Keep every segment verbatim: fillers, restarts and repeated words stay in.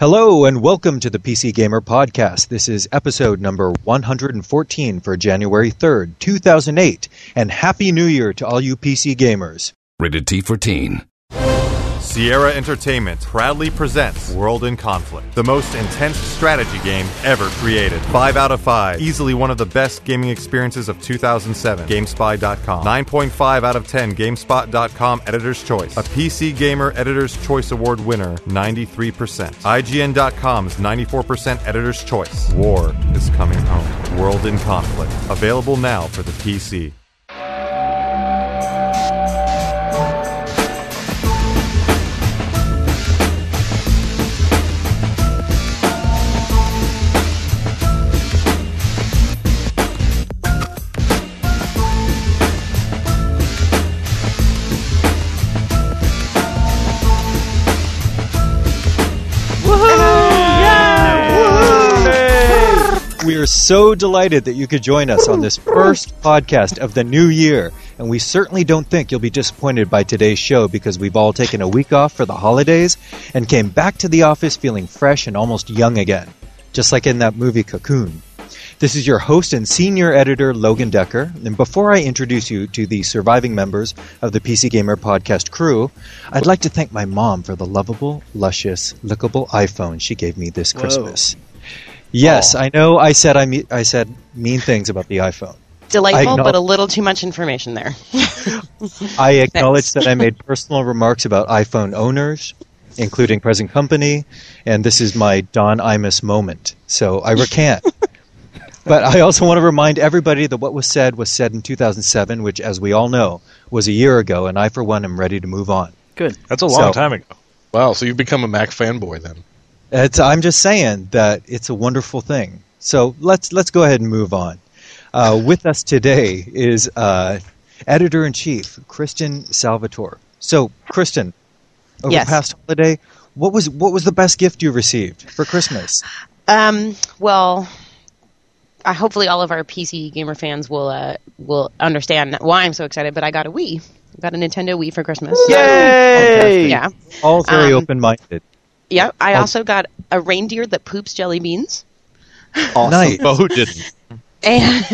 Hello and welcome to the P C Gamer Podcast. This is episode number one hundred fourteen for January third, two thousand eight. And Happy New Year to all you P C gamers. Rated T for Teen. Sierra Entertainment proudly presents World in Conflict, the most intense strategy game ever created. Five out of five. Easily one of the best gaming experiences of two thousand seven. GameSpy dot com. nine point five out of ten. GameSpot dot com Editor's Choice. A P C Gamer Editor's Choice Award winner, ninety-three percent. I G N dot com's ninety-four percent Editor's Choice. War is coming home. World in Conflict. Available now for the P C. We are so delighted that you could join us on this first podcast of the new year, and we certainly don't think you'll be disappointed by today's show because we've all taken a week off for the holidays and came back to the office feeling fresh and almost young again, just like in that movie Cocoon. This is your host and senior editor, Logan Decker, and before I introduce you to the surviving members of the P C Gamer Podcast crew, I'd like to thank my mom for the lovable, luscious, lickable iPhone she gave me this Christmas. Whoa. Yes, oh. I know I said I, me- I said mean things about the iPhone. Delightful, but a little too much information there. I acknowledge that I made personal remarks about iPhone owners, including present company, and this is my Don Imus moment, so I recant. But I also want to remind everybody that what was said was said in two thousand seven, which, as we all know, was a year ago, and I, for one, am ready to move on. Good. That's a long so, time ago. Wow, so you've become a Mac fanboy then. It's, I'm just saying that it's a wonderful thing. So let's let's go ahead and move on. Uh, with us today is uh, Editor-in-Chief, Kristen Salvatore. So, Kristen, over yes. the past holiday, what was what was the best gift you received for Christmas? Um, well, I, hopefully all of our P C Gamer fans will uh, will understand why I'm so excited, but I got a Wii. I got a Nintendo Wii for Christmas. Yay! Yeah. All very um, open-minded. Yeah, I also got a reindeer that poops jelly beans. Awesome. Nice. Well, who didn't? And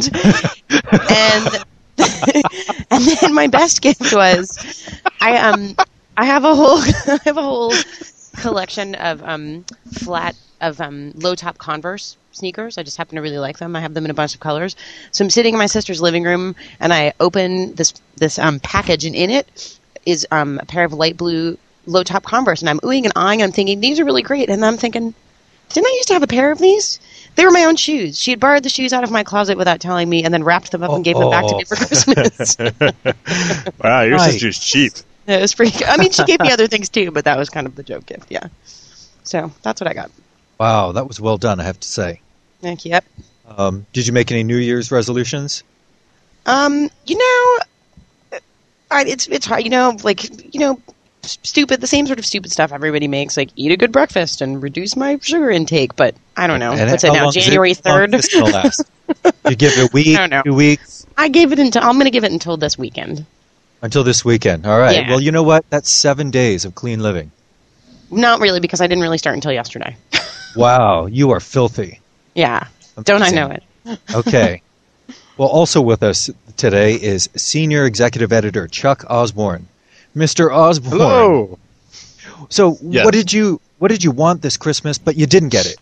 and and then my best gift was I um I have a whole I have a whole collection of um flat of um low top Converse sneakers. I just happen to really like them. I have them in a bunch of colors. So I'm sitting in my sister's living room and I open this this um package, and in it is um a pair of light blue low top Converse, and I'm oohing and eyeing, and I'm thinking, these are really great. And I'm thinking, didn't I used to have a pair of these? They were my own shoes. She had borrowed the shoes out of my closet without telling me, and then wrapped them up and gave oh, them back to me for Christmas. Wow, your nice. sister's cheap. It was pretty good. I mean, she gave me other things too, but that was kind of the joke gift, yeah. So that's what I got. Wow, that was well done, I have to say. Thank you. Yep. Um, did you make any New Year's resolutions? Um, you know, I, it's it's hard. You know, like you know. Stupid, the same sort of stupid stuff everybody makes, like eat a good breakfast and reduce my sugar intake. But I don't know. And What's it now? January third. You give it a week, I don't know. two weeks. I gave it until I'm going to give it until this weekend. Until this weekend. All right. Yeah. Well, you know what? That's seven days of clean living. Not really, because I didn't really start until yesterday. Wow, you are filthy. Yeah. Amazing. Don't I know it? Okay. Well, also with us today is Senior Executive Editor Chuck Osborne. Mister Osborne. Hello. So, yes. what did you what did you want this Christmas, but you didn't get it?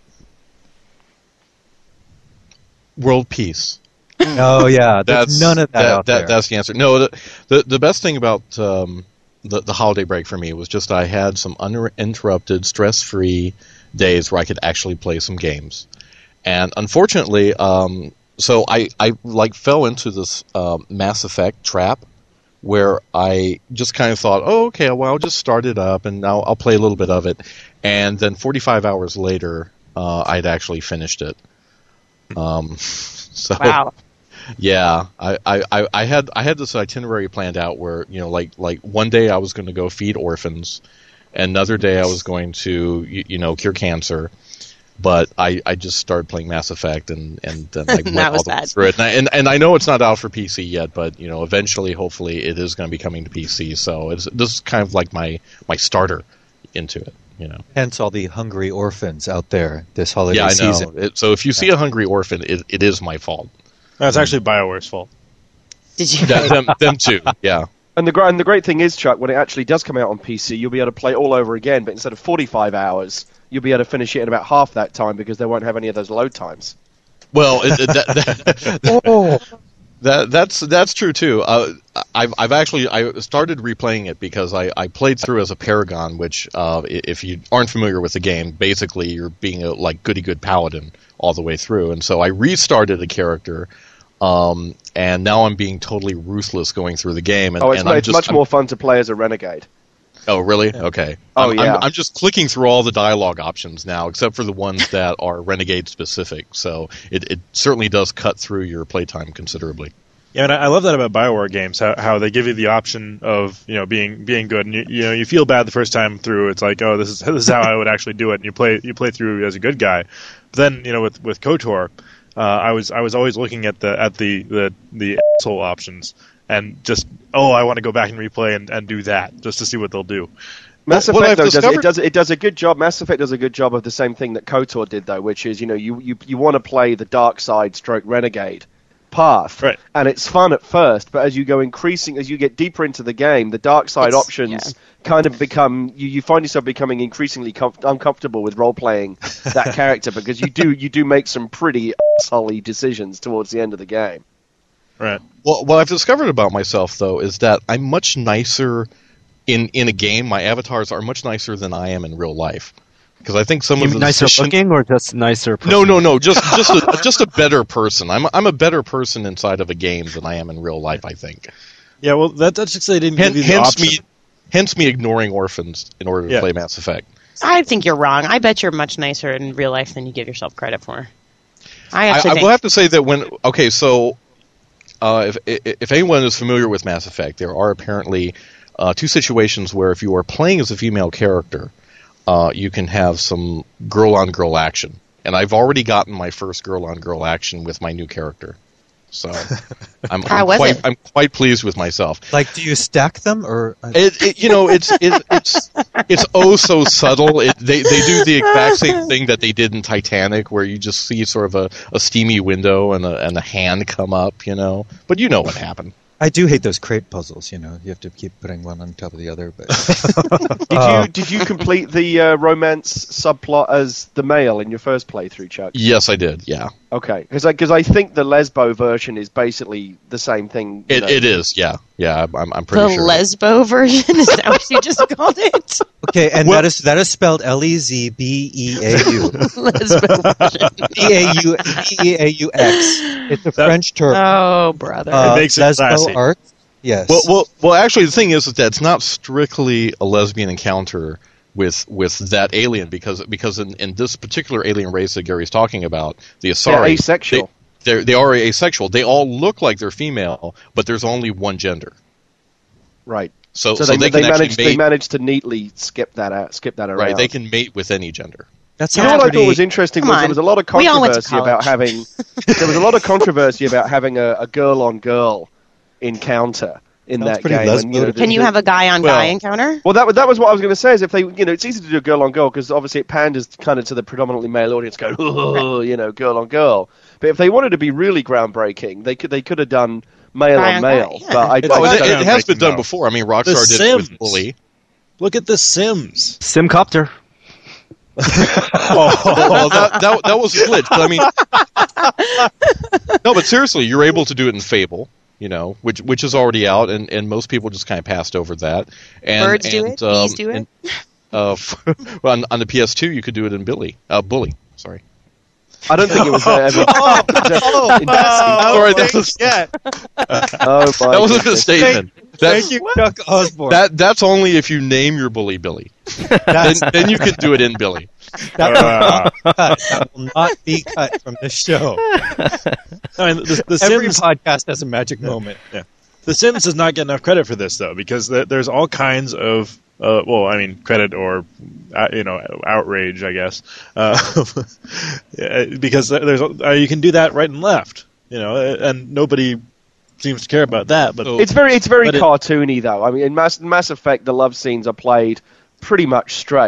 World peace. Oh yeah, there's that's none of that, that, out that there. That's the answer. No, the the, the best thing about um, the the holiday break for me was just I had some uninterrupted, stress-free days where I could actually play some games, and unfortunately, um, so I I like fell into this uh, Mass Effect trap, where I just kind of thought, oh, okay, well, I'll just start it up, and I'll, I'll play a little bit of it. And then forty-five hours later, uh, I'd actually finished it. Um, so, Wow. Yeah, I, I, I had I had this itinerary planned out where, you know, like like one day I was going to go feed orphans, another day I was going to, you, you know, cure cancer. But I, I just started playing Mass Effect, and, and then I went all the way through it. And I, and, and I know it's not out for P C yet, but you know, eventually, hopefully, it is going to be coming to P C. So it's this is kind of like my, my starter into it. You know. Hence all the hungry orphans out there this holiday yeah, I know. season. It, so if you see a hungry orphan, it, it is my fault. That's actually BioWare's fault. Did you? That, them, them too. Yeah. And the, gr- and the great thing is, Chuck, when it actually does come out on P C, you'll be able to play all over again, but instead of forty-five hours, you'll be able to finish it in about half that time because they won't have any of those load times. Well, it, it, that, that, Oh, that that's that's true too. Uh, I've I've actually I started replaying it because I, I played through as a Paragon, which uh, i- if you aren't familiar with the game, basically you're being a like goody good paladin all the way through, and so I restarted a character. Um, and now I'm being totally ruthless going through the game. And, Oh, it's, and I'm it's just, much I'm- more fun to play as a renegade. Oh, really? Okay. Oh, I'm, yeah. I'm, I'm just clicking through all the dialogue options now, except for the ones that are Renegade specific. So it, it certainly does cut through your playtime considerably. Yeah, and I I love that about BioWare games, how, how they give you the option of, you know, being being good, and you, you know, you feel bad the first time through. It's like, oh, this is this is how I would actually do it, and you play you play through as a good guy. But then, you know, with with KOTOR, uh, I was I was always looking at the at the the, the asshole options, and just, oh, I want to go back and replay and, and do that just to see what they'll do. Mass What Effect I've though, does, it discovered- does it does a good job. Mass Effect does a good job of the same thing that KOTOR did, though, which is, you know, you you, you want to play the dark side stroke renegade path, Right. and it's fun at first, but as you go increasing, as you get deeper into the game, the dark side It's- options yeah. kind of become you, you find yourself becoming increasingly comf- uncomfortable with role playing that character because you do you do make some pretty asshole decisions towards the end of the game. Right. Well, what I've discovered about myself, though, is that I'm much nicer in, in a game. My avatars are much nicer than I am in real life. Because I think some You of mean the nicer decision- looking or just nicer? Person? No, no, no. Just just a, just a better person. I'm I'm a better person inside of a game than I am in real life, I think. Yeah, well, that, that's just they didn't Hen- give you the hence option. me, hence me ignoring orphans in order to Yeah. play Mass Effect. I think you're wrong. I bet you're much nicer in real life than you give yourself credit for. I I, actually I think will have to say that when okay, so uh, if if anyone is familiar with Mass Effect, there are apparently uh, two situations where if you are playing as a female character, uh, you can have some girl on girl action, and I've already gotten my first girl on girl action with my new character. So I'm, How I'm was quite it? I'm quite pleased with myself. like, do you stack them or? It, it, you know, it's it, it's it's oh so subtle. It, they they do the exact same thing that they did in Titanic, where you just see sort of a, a steamy window and a and a hand come up. You know, but you know what happened. I do hate those crate puzzles. You know, you have to keep putting one on top of the other. But Did Uh, you did you complete the uh, romance subplot as the male in your first playthrough, Chuck? Yes, I did. Yeah, Okay, because I, 'cause I think the Lesbo version is basically the same thing. you it know. it is. Yeah, yeah. I'm I'm pretty the sure. Lesbo version is that what you just called it? okay, and Well- that is that is spelled L E Z B E A U Lesbo version. B A U B E A U X. It's a French term. Oh, brother. Uh, It makes it Lesbo classy. art. Yes. Well, well, well. Actually, the thing is that it's not strictly a lesbian encounter with with that alien because because in, in this particular alien race that Gary's talking about, the Asari, They're asexual. They, they're, they are asexual. They all look like they're female, but there's only one gender. Right. So, So, so they, they, they, can actually managed mate. they managed to neatly skip that out, skip that around. right, they can mate with any gender. That's You know what I pretty- thought was interesting Come was on. there was a lot of We all went to controversy about college. having there was a lot of controversy about having a, a girl on girl encounter in Sounds that pretty game. And, you know, lesbo. the- Can you the- have a guy on Well- guy encounter? Well, that was that was what I was going to say. Is if they, you know, it's easy to do girl on girl because obviously it panders kind of to the predominantly male audience, going, oh, you know, girl on girl. But if they wanted to be really groundbreaking, they could they could have done male Guy on on male. guy, yeah. But I, It's Oh, like it, that it has been groundbreaking, done though. before. I mean, Rockstar The did it Sims. with Bully. Look at The Sims. Simcopter. Oh, that, that that was a glitch. But I mean, no, but seriously, you're able to do it in Fable, you know, which which is already out, and, and most people just kind of passed over that. And, Birds do and, it? um, Bees do it? and, uh, well, on, on the P S two, you could do it in Billy, uh, Bully. Sorry. I don't think it was. Uh, ever, Oh, Sorry, that was yeah. oh my that wasn't a goodness. statement. That's, Thank you, Chuck Osborne. that that's only if you name your bully Billy. then, That's, then you can do it in Billy. that, will Uh, not cut. That will not be cut from this show. I mean, the, the Every Sims, podcast has a magic moment. The Sims does not get enough credit for this, though, because th- there's all kinds of, uh, well, I mean, credit or, uh, you know, outrage, I guess, uh, yeah, because there's uh, you can do that right and left, you know, and nobody seems to care about that. But So- It's very, it's very But it- cartoony though. I mean, in Mass, Mass Effect, the love scenes are played pretty much straight,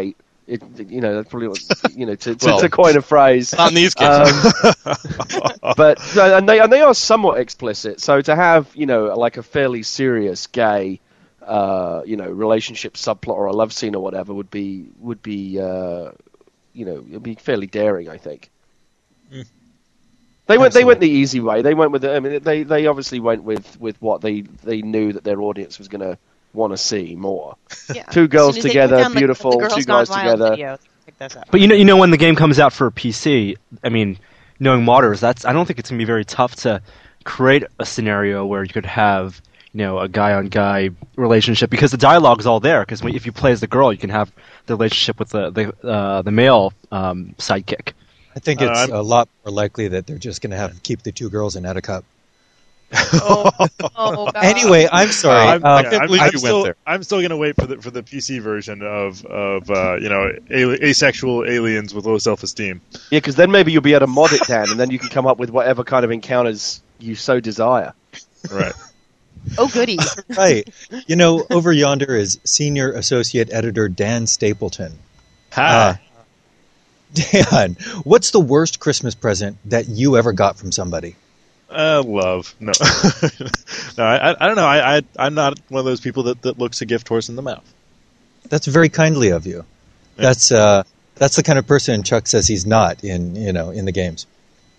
It, you know, that's probably what, you know, to, to, Well, to coin a phrase. Not in these kids. Um, but no, and they and they are somewhat explicit. So to have, you know, like a fairly serious gay, uh, you know, relationship subplot or a love scene or whatever would be would be, uh, you know, it'd be fairly daring, I think. Mm. They went. Absolutely. They went the easy way. They went with. The, I mean, they they obviously went with, with what they they knew that their audience was going to want to see more. Yeah. Two girls As soon as they together, put down, like, beautiful, the Girls two Gone guys Wild together. video, pick this up. But you know, you know, when the game comes out for P C, I mean, knowing modders, that's I don't think it's gonna be very tough to create a scenario where you could have, you know, a guy-on-guy relationship because the dialogue is all there. Because if you play as the girl, you can have the relationship with the the uh, the male um, sidekick. I think Uh, it's I'm- a lot more likely that they're just going to have keep the two girls in Attica. Oh, oh, God. Anyway, I'm sorry. I'm, Um, yeah, can't I'm, believe I'm you went still, there. I'm still going to wait for the for the P C version of of uh, you know a- asexual aliens with low self esteem. Yeah, because then maybe you'll be able to mod it down, and then you can come up with whatever kind of encounters you so desire. Right. Oh, goody. right. You know, over yonder is Senior Associate Editor Dan Stapleton. Ha. Dan, what's the worst Christmas present that you ever got from somebody? Uh, love. No. no, I, I don't know. I, I, I'm not one of those people that, that looks a gift horse in the mouth. That's very kindly of you. That's uh, that's the kind of person Chuck says he's not in you know in the games.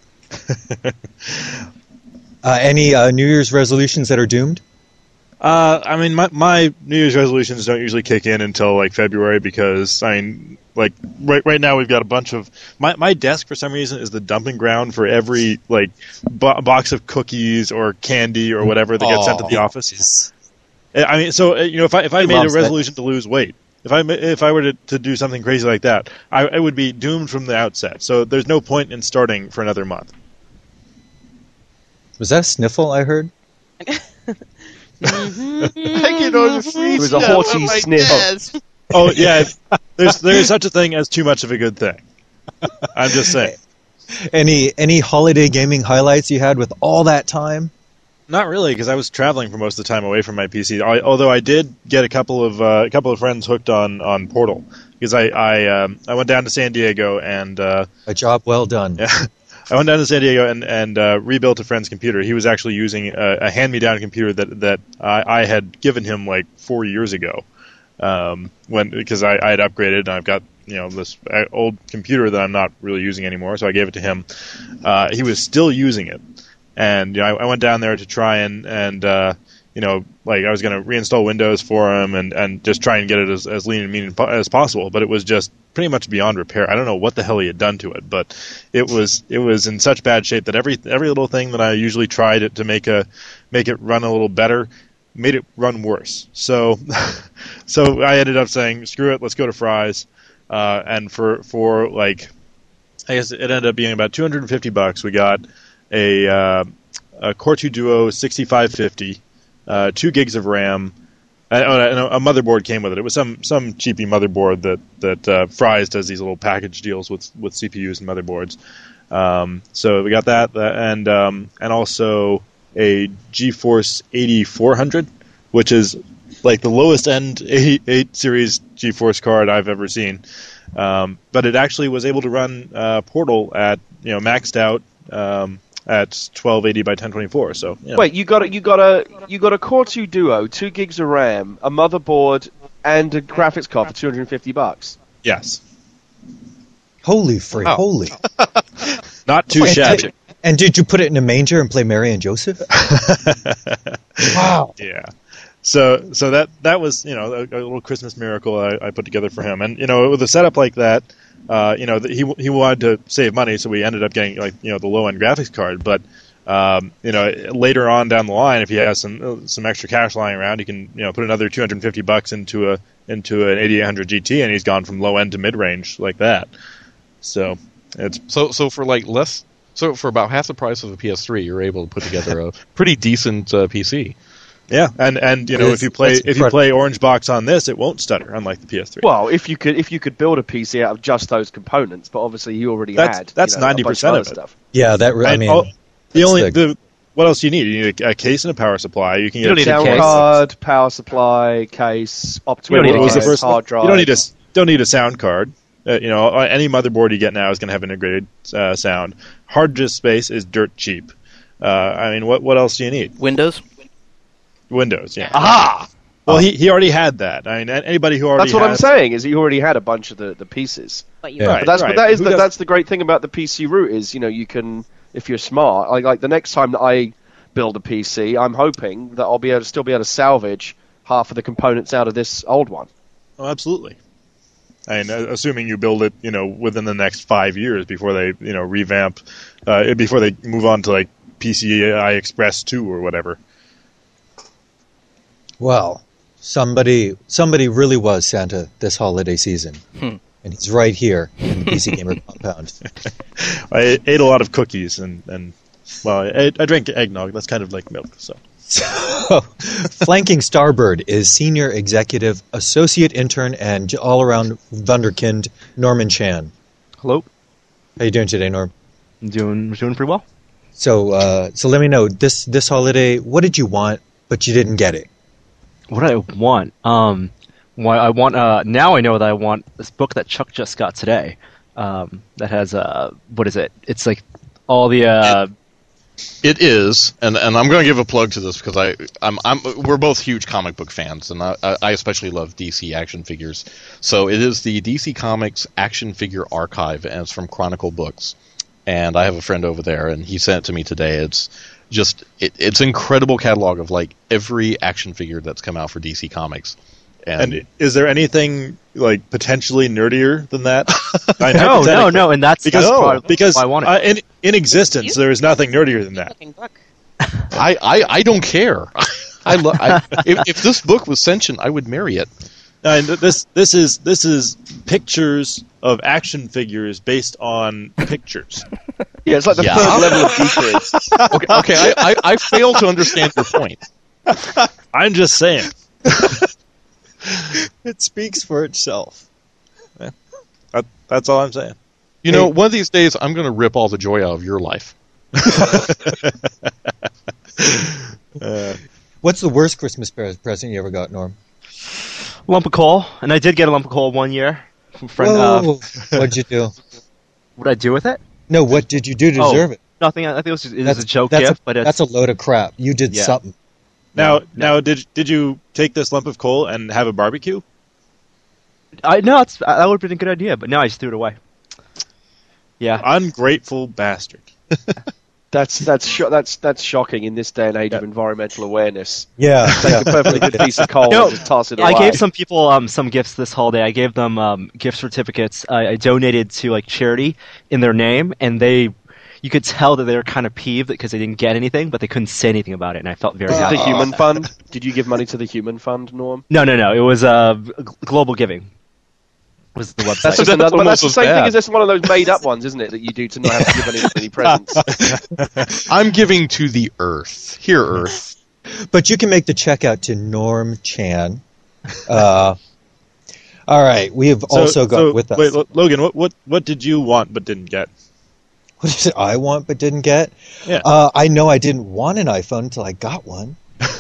uh, any uh, New Year's resolutions that are doomed? Uh, I mean, my, my New Year's resolutions don't usually kick in until like February because I mean, like right right now we've got a bunch of my my desk for some reason is the dumping ground for every like bo- box of cookies or candy or whatever that gets sent to the office. I mean, so uh, you know, if I if I He made a loves that. resolution to lose weight, if I ma- if I were to, to do something crazy like that, I, I would be doomed from the outset. So there's no point in starting for another month. Was that a sniffle I heard? It was a haughty sniff. Oh yeah, there's there is such a thing as too much of a good thing. I'm just saying. Any any holiday gaming highlights you had with all that time? Not really, because I was traveling for most of the time away from my P C. I, although I did get a couple of uh, a couple of friends hooked on, on Portal because I I, um, I went down to San Diego and uh, A job well done. yeah, I went down to San Diego and and uh, rebuilt a friend's computer. He was actually using a, a hand-me-down computer that that I, I had given him like four years ago. Um, when because I, I had upgraded and I've got you know this old computer that I'm not really using anymore, so I gave it to him. Uh, he was still using it, and you know, I, I went down there to try and and uh, you know like I was going to reinstall Windows for him and, and just try and get it as, as lean and mean as possible, but it was just pretty much beyond repair. I don't know what the hell he had done to it, but it was it was in such bad shape that every every little thing that I usually tried to, to make a make it run a little better made it run worse. So so I ended up saying, screw it, let's go to Fry's. Uh, and for, for like, I guess it ended up being about two hundred fifty bucks. We got a, uh, a Core two Duo sixty-five fifty, uh, two gigs of RAM, and a, a motherboard came with it. It was some, some cheapy motherboard that, that, uh, Fry's does these little package deals with, with C P Us and motherboards. Um, so we got that, and, um, and also a GeForce eighty-four hundred, which is like the lowest end eight, eight series GeForce card I've ever seen. Um, but it actually was able to run uh, Portal at you know maxed out um, at twelve eighty by ten twenty-four. So you know. Wait, you got a, you got a you got a Core two Duo, two gigs of RAM, a motherboard, and a graphics card for two hundred fifty bucks. Yes, Holy free, Wow. holy. not too And shabby. did, and did you put it in a manger and play Mary and Joseph? Wow. Yeah. So so that that was you know a, a little Christmas miracle I, I put together for him, and you know with a setup like that, uh, you know the, he he wanted to save money, so we ended up getting like you know the low end graphics card. But um, you know later on down the line, if he has some some extra cash lying around, he can you know put another two hundred fifty bucks into a into an eighty-eight hundred G T, and he's gone from low end to mid range like that. So it's So so for like less, so for about half the price of a P S three, you're able to put together a pretty decent uh, P C. yeah, and and you know It's- if you play that's if you play Orange Box on this, it won't stutter, unlike the P S three. Well, if you could if you could build a P C out of just those components, but obviously you already That's- had that's you know, a bunch ninety percent other of it. stuff. Yeah, that re- I mean, oh, the that's only the- the what else do you need? You need a, a case and a power supply. You can You get don't a need a Sound case. card, power supply, case, optical You don't need a device, case. First of all, hard drive. You don't need a don't need a sound card. Uh, you know, any motherboard you get now is going to have integrated uh, sound. Hard disk space is dirt cheap. Uh, I mean, what what else do you need? Windows? Windows, yeah. Aha! Well, he he already had that. I mean, anybody who already That's what has, I'm saying, is he already had a bunch of the, the pieces. But you Yeah. Right, But that's right. but that is Who the, does- that's the great thing about the P C route is, you know, you can, if you're smart, like like the next time that I build a P C, I'm hoping that I'll be able to still be able to salvage half of the components out of this old one. Oh, absolutely. And uh, assuming you build it, you know, within the next five years before they, you know, revamp, uh, before they move on to like P C I Express two or whatever. Well, somebody somebody really was Santa this holiday season. Hmm. And he's right here in the P C Gamer compound. I ate a lot of cookies and, and well, I, I drank eggnog. That's kind of like milk. So So, flanking Starbird is Senior Executive, Associate Intern, and all-around wunderkind Norman Chan. Hello. How you doing today, Norm? I'm doing doing pretty well. So, uh, so let me know, this this holiday, what did you want, but you didn't get it? What do I want? Um, why I want uh now I know that I want this book that Chuck just got today. Um, that has uh what is it? It's like all the uh. It is, and, and I'm going to give a plug to this because I I'm, I'm we're both huge comic book fans, and I, I especially love D C action figures. So it is the D C Comics Action Figure Archive, and it's from Chronicle Books. And I have a friend over there, and he sent it to me today. It's just it, it's an incredible catalog of like every action figure that's come out for D C Comics. And, And is there anything like potentially nerdier than that? I No, no, hypothetically- no, and that's Because that's why- because why I want it. uh, in in existence there is nothing nerdier than that. looking book. I, I, I don't care. I, lo- I if, if this book was sentient, I would marry it. And this this is this is pictures of action figures based on pictures. Yeah, it's like the Yeah. third level of geekery. Okay, okay I, I, I fail to understand your point. I'm just saying. It speaks for itself. That, that's all I'm saying. You know, one of these days, I'm going to rip all the joy out of your life. Uh, What's the worst Christmas pre- present you ever got, Norm? lump of coal, and I did get a lump of coal one year from a friend. Uh, Whoa. What'd you do? what did I do with it? No, what did you do to Oh, deserve it? Nothing. I think it was just, it was a joke that's gift, a, but it's, that's a load of crap. You did Yeah. something. now No, now did did you take this lump of coal and have a barbecue? I no, it's that would have been a good idea, but no, I just threw it away. Yeah, Ungrateful bastard. That's that's sho- that's that's shocking in this day and age of Yeah. environmental awareness. Yeah. Take a perfectly good piece of coal No, and just toss it away. I gave some people um, some gifts this holiday. I gave them um, gift certificates. I, I donated to like charity in their name, and they, you could tell that they were kind of peeved because they didn't get anything, but they couldn't say anything about it, and I felt very the happy. Human Fund. Did you give money to the Human Fund, Norm? No, no, no. It was uh, G- Global Giving. Was the website? That's just That's another. But that's almost the as same thing bad. as this one of those made-up ones, isn't it? That you do to not have to give any, any presents. I'm giving to the Earth. Here, Earth. But you can make the check out to Norm Chan. Uh, all right. We have So- also got so, with us. Wait, Lo- Logan, what, what what did you want but didn't get? What is it I want but didn't get? Yeah. Uh, I know I didn't want an iPhone until I got one.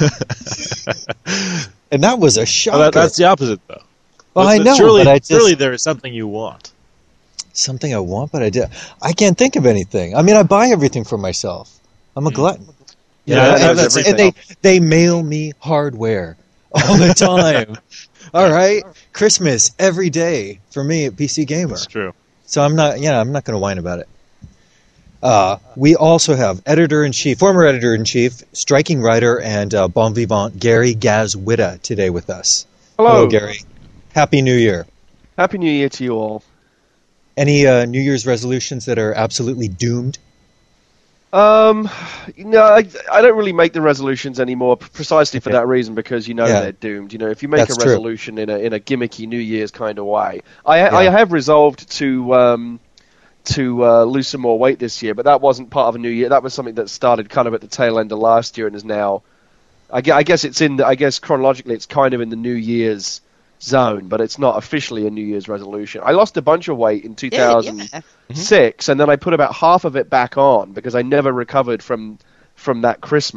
And that was a shocker. Well, that, that's the opposite, though. Well, I But know, Surely, but I just... surely there is something you want. Something I want, but I did. I can't think of anything. I mean, I buy everything for myself. I'm a glutton. You Yeah, know, that- and, that's and they they mail me hardware all the time. All right, Christmas every day for me at P C Gamer. That's true. So I'm not, yeah, I'm not going to whine about it. Uh, we also have editor in chief, former editor in chief, striking writer, and uh, bon vivant Gary Gazwitta today with us. Hello. Gary. Happy New Year. Happy New Year to you all. Any uh, New Year's resolutions that are absolutely doomed? Um, no, I, I don't really make the resolutions anymore, p- precisely for Okay. that reason, because you know Yeah. they're doomed. You know, if you make That's a true. resolution in a in a gimmicky New Year's kind of way, I I Yeah. have resolved to um to uh, lose some more weight this year, but that wasn't part of a New Year. That was something that started kind of at the tail end of last year and is now, I gue- I guess it's in the, I guess chronologically it's kind of in the New Year's zone, but it's not officially a New Year's resolution. I lost a bunch of weight in two thousand six, Yeah. and then I put about half of it back on because I never recovered from from that Christmas.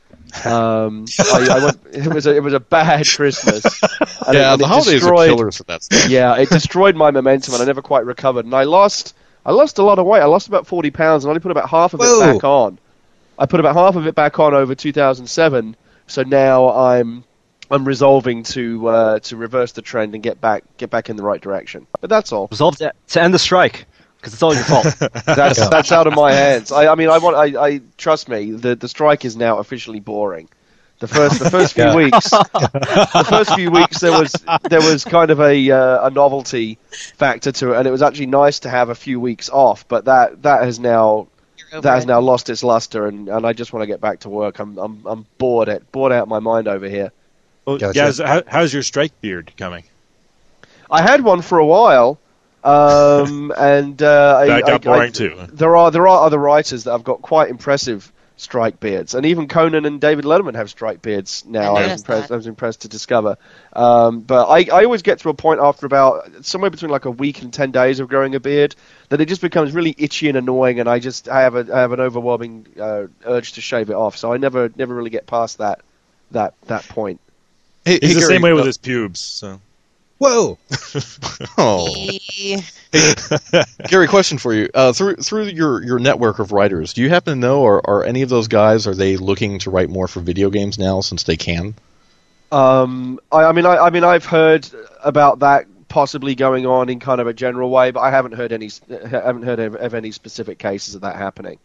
Um, I, I went, it was a, it was a bad Christmas. And yeah, it, and the it holidays destroyed, are killers for that stuff. Yeah, it destroyed my momentum, and I never quite recovered. And I lost, I lost a lot of weight. I lost about forty pounds, and I only put about half of Whoa. it back on. I put about half of it back on over two thousand seven. So now I'm, I'm resolving to uh, to reverse the trend and get back get back in the right direction. But that's all. Resolve to, to end the strike, because it's all your fault. That's Yeah. that's out of my hands. I, I mean, I want. I, I trust me. The the strike is now officially boring. The first the first few Yeah. weeks, the first few weeks there was there was kind of a uh, a novelty factor to it, and it was actually nice to have a few weeks off. But that that has now You're over that has it. now lost its luster, and, and I just want to get back to work. I'm I'm I'm bored at bored out of my mind over here. Well, Gotcha. guys, how, how's your strike beard coming? I had one for a while, um, and uh, I, That got I- boring I- too. There are there are other writers that have got quite impressive strike beards, and even Conan and David Letterman have strike beards now. I I, was noticed impressed. that. I was impressed to discover. Um, but I, I always get to a point after about somewhere between like a week and ten days of growing a beard that it just becomes really itchy and annoying, and I just I have a I have an overwhelming uh, urge to shave it off. So I never never really get past that that that point. Hey, He's hey, the Gary, same way with uh, his pubes. So. Whoa! Oh. E- Gary, question for you. Uh, through through your, your network of writers, do you happen to know, are, are any of those guys, are they looking to write more for video games now since they can? Um, I, I mean, I, I mean, I've heard about that possibly going on in kind of a general way, but I haven't heard any, haven't heard of, of any specific cases of that happening.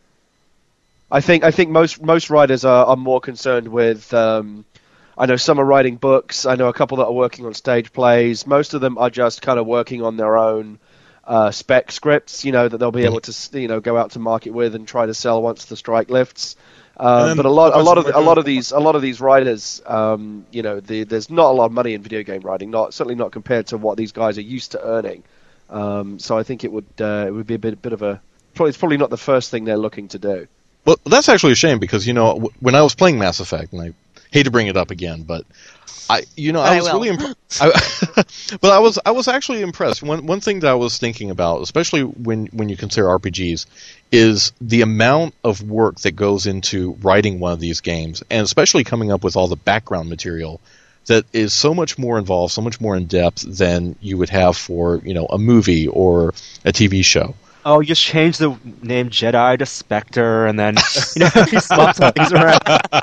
I think, I think most most writers are, are more concerned with. Um, I know some are writing books. I know a couple that are working on stage plays. Most of them are just kind of working on their own uh, spec scripts, you know, that they'll be able to, you know, go out to market with and try to sell once the strike lifts. Um, then but a lot, a the lot of, ones a that lot we're of these, a lot of these writers, um, you know, the, there's not a lot of money in video game writing. Not certainly not compared to what these guys are used to earning. Um, so I think it would, uh, it would be a bit, bit of a. Probably, it's probably not the first thing they're looking to do. Well, that's actually a shame because, you know, w- when I was playing Mass Effect, and I hate to bring it up again, but I, you know, But I I was will. really impressed. But I was, I was actually impressed. One, one thing that I was thinking about, especially when, when you consider R P Gs, is the amount of work that goes into writing one of these games, and especially coming up with all the background material that is so much more involved, so much more in depth than you would have for, you know, a movie or a T V show. Oh, you just change the name Jedi to Spectre, and then you know you swap some things around.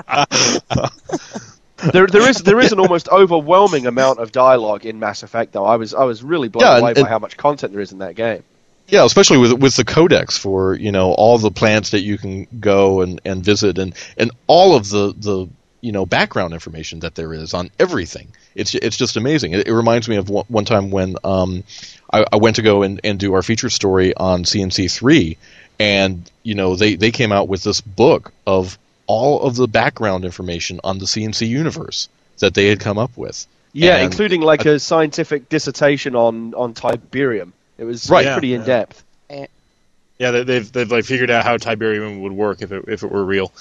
There, there is there is an almost overwhelming amount of dialogue in Mass Effect, though. I was I was really blown Yeah, and- away by and- how much content there is in that game. Yeah, especially with with the codex for, you know, all the planets that you can go and, and visit, and, and all of the, the you know background information that there is on everything. It's it's just amazing. It, it reminds me of one, one time when um I, I went to go and, and do our feature story on C N C three, and you know they, they came out with this book of all of the background information on the C N C universe that they had come up with. Yeah, And- including like a scientific dissertation on, on Tiberium. It was Right. pretty Yeah, in yeah. depth. Yeah, they- they've they've like figured out how Tiberium would work if it if it were real.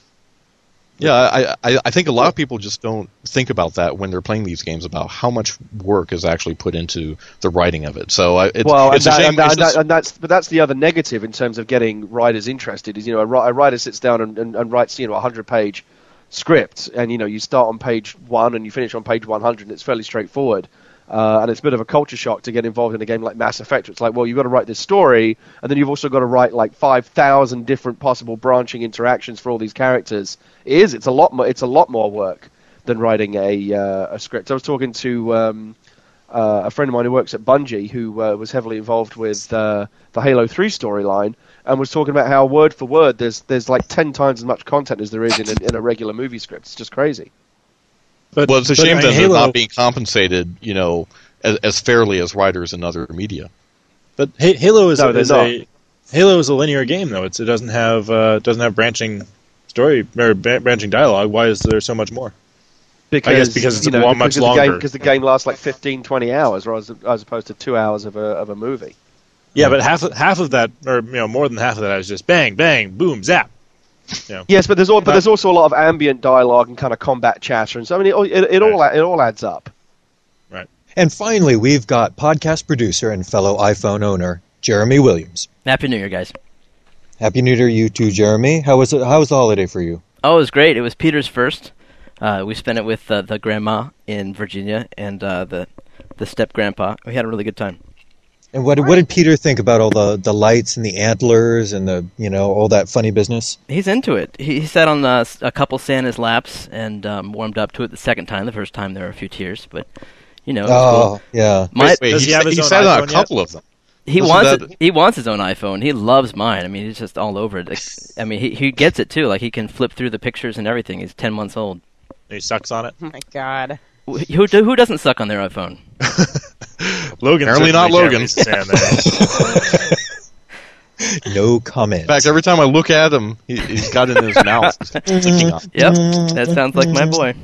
Yeah, I, I I think a lot of people just don't think about that when they're playing these games, about how much work is actually put into the writing of it. So I, it's, Well, it's and, a that, shame. and, that, it's and, that, just- and that's but that's the other negative in terms of getting writers interested. Is you know a, wri- a writer sits down and, and, and writes you know a hundred page script, and you know you start on page one and you finish on page one hundred, and it's fairly straightforward. Uh, and it's a bit of a culture shock to get involved in a game like Mass Effect. It's like, well, you've got to write this story, and then you've also got to write like five thousand different possible branching interactions for all these characters. It is. It's a lot more. It's a lot more work than writing a uh, a script. I was talking to um, uh, a friend of mine who works at Bungie, who uh, was heavily involved with uh, the Halo three storyline, and was talking about how word for word there's there's like ten times as much content as there is in a, in a regular movie script. It's just crazy. But, well, it's a but, shame I that mean, they're Halo, not being compensated, you know, as, as fairly as writers in other media. But Ha- Halo is, No, a, they're is a Halo is a linear game though. It's, it doesn't have uh, doesn't have branching story or ba- branching dialogue. Why is there so much more? Because, I guess because it's you know, a lot- much because the game, longer. because the game lasts like fifteen, twenty hours, as, as opposed to two hours of a of a movie. Yeah, but half of, half of that, or you know, more than half of that, is just bang, bang, boom, zap. You know. Yes, but there's all, but there's also a lot of ambient dialogue and kind of combat chatter, and so I mean, it, all- it, it all it all adds up. And finally, we've got podcast producer and fellow iPhone owner, Jeremy Williams. Happy New Year, guys. Happy New Year, you too, Jeremy. How was it? How was the holiday for you? Oh, it was great. It was Peter's first. Uh, we spent it with uh, the grandma in Virginia and uh, the the step grandpa. We had a really good time. And what what did Peter think about all the, the lights and the antlers and the you know all that funny business? He's into it. He, he sat on uh, a couple Santa's laps and um, warmed up to it the second time. The first time there were a few tears, but you know. It was Oh cool. yeah. My, Wait, Does he, he have his he own sat on a iPhone couple of them. He Wasn't wants that- it, he wants his own iPhone. He loves mine. I mean, he's just all over it. Like, I mean, he he gets it too. Like he can flip through the pictures and everything. He's ten months old. He sucks on it. Oh my god. Who who, who doesn't suck on their iPhone? Logan Apparently certainly not can't Logan. really stand that. No comment. In fact, every time I look at him, he, he's got it in his mouth. Sticking out. Yep, that sounds like my boy.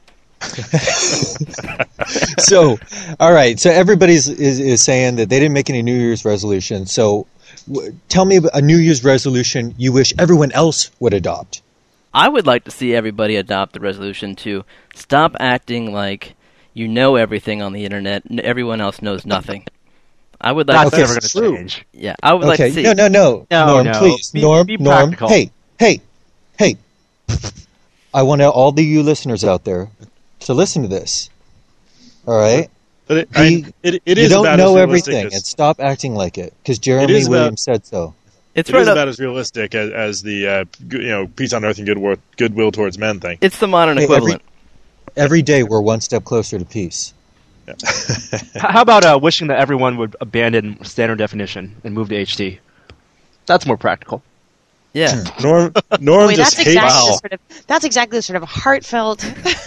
So, all right. So everybody's is, is saying that they didn't make any New Year's resolution. So, w- tell me a New Year's resolution you wish everyone else would adopt. I would like to see everybody adopt the resolution to stop acting like you know everything on the internet and everyone else knows nothing. I would like That's Okay, to never see, going to true. change. yeah, I would like Okay. to see. No, no, no. No, Norm, no. please. Be- Norm, be Norm. practical. Hey, hey, hey. I want all the you listeners out there to listen to this. All right? But it, Be- I, it, it you is don't about know as realistic everything, as- and stop acting like it, because Jeremy is about- Williams said so. It's It right is up. about as realistic as, as the uh, g- you know peace on earth and good wor- goodwill towards men thing. It's the modern Hey, every- equivalent. Every day we're one step closer to peace. H- How about uh, wishing that everyone would abandon standard definition and move to H D? That's more practical. Yeah. Norm Norm Wait, just that's hates. exactly the sort of that's exactly the sort of heartfelt.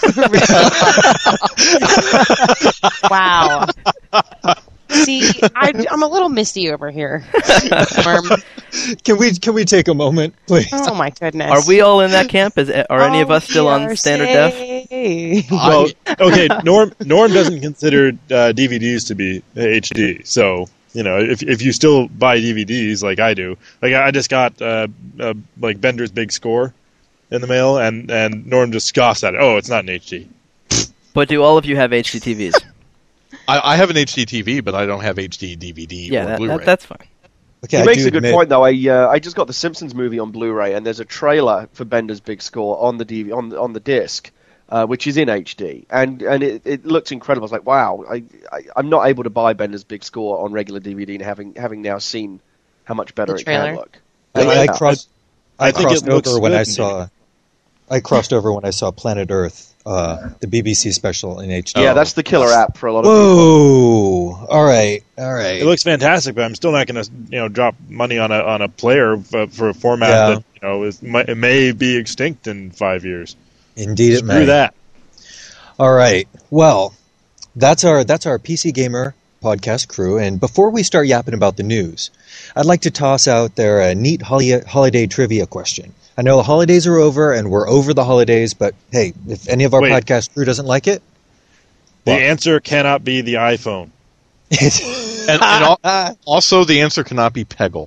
Wow. See, I, I'm a little misty over here. Norm. Can we can we take a moment, please? Oh my goodness. Are we all in that camp? Is are any of Oh, us still we on are standard def? safe. Well, okay, Norm Norm doesn't consider uh, D V Ds to be H D, so you know if if you still buy D V Ds like I do, like I just got uh, uh, like Bender's Big Score in the mail, and and Norm just scoffs at it. Oh, it's not an H D. But do all of you have H D T Vs? I, I have an H D T V, but I don't have H D D V D Yeah, or that, Blu-ray. that, that's fine. Okay, He I makes do a good admit- point, though. I uh, I just got the Simpsons movie on Blu-ray, and there's a trailer for Bender's Big Score on the D V on the, on the disc, uh, which is in H D, and and it, it looks incredible. I was like, wow, I, I I'm not able to buy Bender's Big Score on regular D V D, and having having now seen how much better The it can trailer? look. I, Yeah. I crossed. I, I think crossed it looks over when good I in saw. I crossed over when I saw Planet Earth, uh, the B B C special in H D. Yeah, Oh. that's the killer app for a lot of people. Whoa! All right, all right. It looks fantastic, but I'm still not going to you know drop money on a on a player for, for a format Yeah. that you know is, might, it may be extinct in five years. Indeed, it Screw may. that. All right. Well, that's our that's our P C Gamer podcast crew. And before we start yapping about the news, I'd like to toss out there a neat holi- holiday trivia question. I know the holidays are over, and we're over the holidays, but hey, if any of our Wait. podcast crew doesn't like it, The What? answer cannot be the iPhone. and, and al- also, the answer cannot be Peggle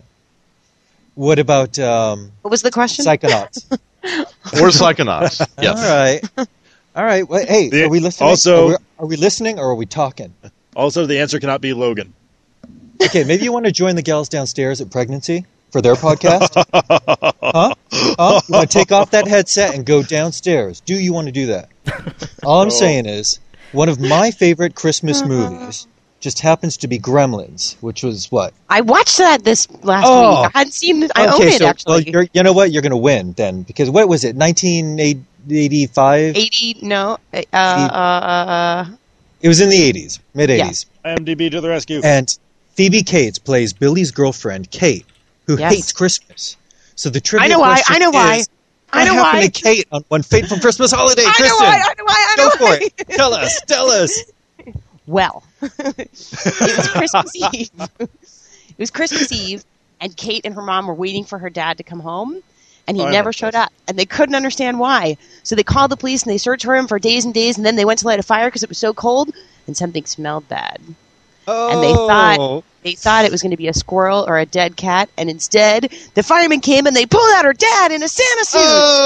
what about um, What was the question? Psychonauts? or Psychonauts. Yes. All right. All right. Well, hey, The- are we listening? also- are we, are we listening or are we talking? Also, the answer cannot be Logan. Okay, maybe you want to join the gals downstairs at Pregnancy for their podcast? Huh? Huh? You want to take off that headset and go downstairs? Do you want to do that? All I'm saying is, one of my favorite Christmas movies just happens to be Gremlins, which was what? I watched that this last Oh. week. I hadn't seen it. I okay, own it, so actually. well, you're, you know what? You're going to win then, because what was it? nineteen eighty-five? eighty, no. Uh, uh, uh, It was in the eighties, mid eighties. IMDb to the rescue. And Phoebe Cates plays Billy's girlfriend, Kate, who Yes. hates Christmas. So the trivia I know why, question I know why, is, I know what happened why. to Kate on one fateful Christmas holiday? I know Kristen, why, I know why, I go know for why. it. Tell us, tell us. Well, it was Christmas Eve. It was Christmas Eve, and Kate and her mom were waiting for her dad to come home, and he Oh, I never remember showed this. up, and they couldn't understand why. So they called the police, and they searched for him for days and days, and then they went to light a fire because it was so cold, and something smelled bad. Oh. And they thought they thought it was going to be a squirrel or a dead cat, and instead the firemen came and they pulled out her dad in a Santa suit.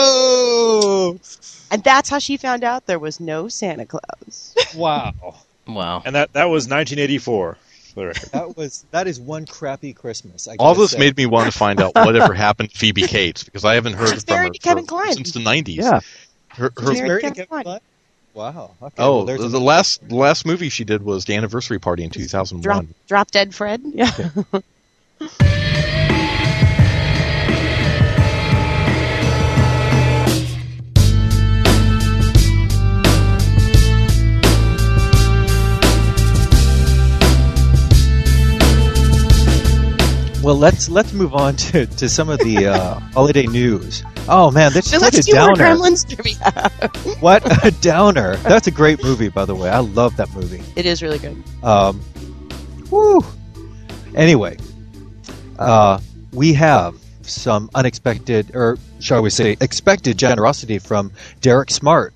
Oh. And that's how she found out there was no Santa Claus. Wow. Wow. And that, that was nineteen eighty-four. for the record. That was that is one crappy Christmas. I All gotta this say. made me want to find out whatever happened to Phoebe Cates, because I haven't heard She's from her married to Kevin for- Kline. since the nineties. Yeah. Her, her, She's Married married to to Kevin Kevin Kline. Klein? Wow. Okay. oh, well, there's the, a- the last the last movie she did was the anniversary party in two thousand Drop, one. drop dead Fred. Yeah. Well, let's let's move on to, to some of the uh, holiday news. Oh man, that's So what let's a do more downer! Gremlins trivia. What a downer! That's a great movie, by the way. I love that movie. It is really good. Um, whew. Anyway, uh, we have some unexpected, or shall we say, expected generosity from Derek Smart.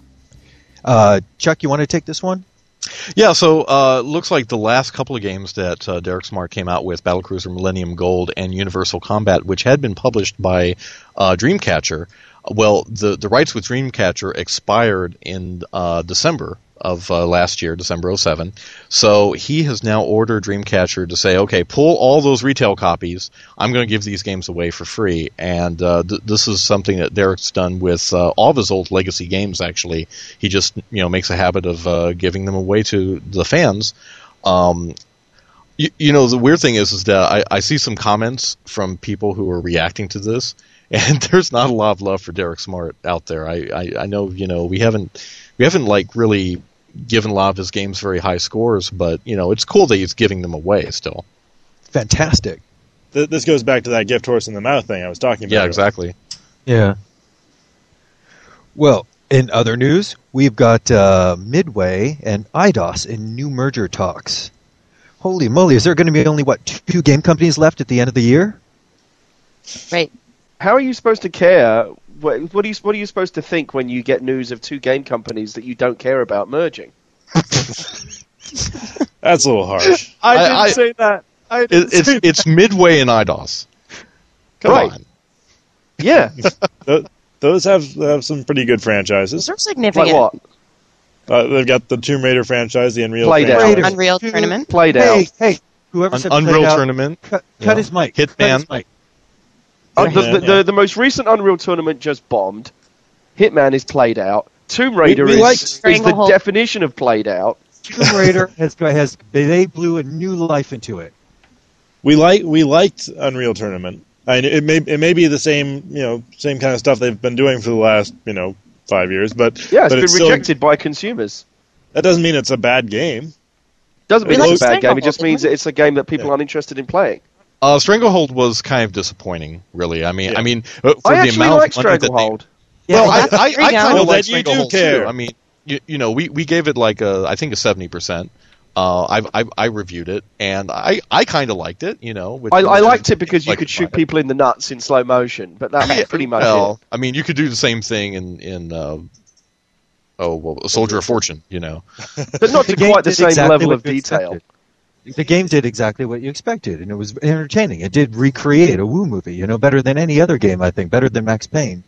Uh, Chuck, you want to take this one? Yeah, so uh, looks like the last couple of games that uh, Derek Smart came out with, Battlecruiser Millennium Gold and Universal Combat, which had been published by uh, Dreamcatcher, well, the, the rights with Dreamcatcher expired in uh, December of uh, last year, December oh seven. So he has now ordered Dreamcatcher to say, okay, pull all those retail copies. I'm going to give these games away for free. And uh, th- this is something that Derek's done with uh, all of his old legacy games, actually. He just, you know, makes a habit of uh, giving them away to the fans. Um, you, you know, the weird thing is, is that I, I see some comments from people who are reacting to this, and there's not a lot of love for Derek Smart out there. I, I, I know, you know, we haven't, we haven't like really given a lot of his games very high scores, but you know, it's cool that he's giving them away still. Fantastic. Th- this goes back to that gift horse in the mouth thing I was talking about. Yeah, exactly. Yeah. Well, in other news, we've got uh, Midway and Eidos in new merger talks. Holy moly, is there going to be only, what, two game companies left at the end of the year? Right. How are you supposed to care? What, what, are you, what are you supposed to think when you get news of two game companies that you don't care about merging? That's a little harsh. I I- didn't I- say that. I didn't It, it's say it's Midway and Eidos. Come Right. on. Yeah. Th- Those have have some pretty good Those franchises. are significant. Like what? Uh, they've got the Tomb Raider franchise, the Unreal Played franchise. out. Unreal Tournament. Played Hey, out. hey, whoever An said Unreal played out, Tournament. cut, Yeah. cut his mic. Cut Hitman. his mic. Uh, the, Yeah, the, yeah. the, the most recent Unreal Tournament just bombed. Hitman is played out. Tomb Raider we is, like is the Stranglehold. definition of played out. Tomb Raider has, has they blew a new life into it. We like we liked Unreal Tournament. I mean, it may it may be the same you know same kind of stuff they've been doing for the last you know five years, but Yeah, it's but been still- rejected by consumers. that doesn't mean it's a bad game. Doesn't mean We it's a like bad game. It just Stranglehold, means didn't that it's a game that people Yeah. aren't interested in playing. Uh, Stranglehold was kind of disappointing, really. I mean, Yeah. I mean, uh, for I the actually amount like of money that they- Stranglehold. Well, Yeah, I, that's I, free I now. kind Well, of like then you do Stranglehold care. too. I mean, you, you know, we, we gave it like a, I think a seventy percent. Uh, I, I I reviewed it and I, I kind of liked it. You know, which I, I was- liked it because you like could shoot about it. people in the nuts in slow motion, but that was pretty much Well, it. I mean, you could do the same thing in in uh, oh, well, a Soldier of Fortune. You know, But not to The game quite the did same exactly level what of you detail. expected. The game did exactly what you expected, and it was entertaining. It did recreate a Woo movie, you know, better than any other game, I think, better than Max Payne.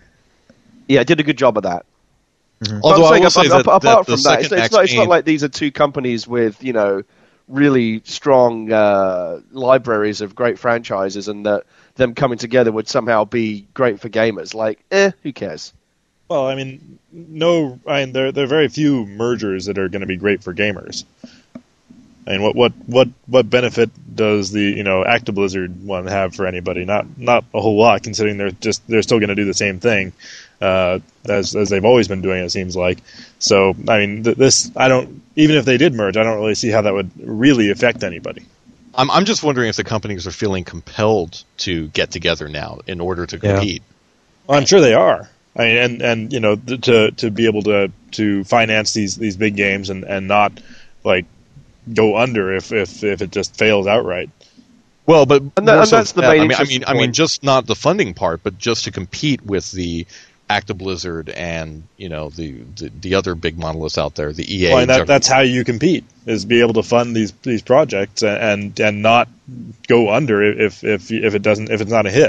Yeah, it did a good job of that. although I'm I will saying, say ap- that, apart that the from that, it's, second it's, not, it's not Max like these are two companies with, you know, really strong uh, libraries of great franchises and that them coming together would somehow be great for gamers. Like, eh, who cares? Well, I mean, no, I mean there there are very few mergers that are going to be great for gamers. I mean, what what what what benefit does the you know ActiBlizzard one have for anybody? Not not a whole lot, considering they're just they're still going to do the same thing uh, as as they've always been doing. It seems like. So I mean, th- this I don't even if they did merge, I don't really see how that would really affect anybody. I'm I'm just wondering if the companies are feeling compelled to get together now in order to Yeah. compete. Well, I'm sure they are. I mean, and, and you know, th- to to be able to to finance these, these big games and, and not like go under if, if, if it just fails outright. Well, but And that- more and so that's the than that, main I mean, I interesting mean, I mean, point. just not the funding part, but just to compete with the ActiBlizzard and you know the, the, the other big monoliths out there, the E A. Well, and that, juggernaut. that's how you compete is be able to fund these these projects and and not go under if if if it doesn't if it's not a hit.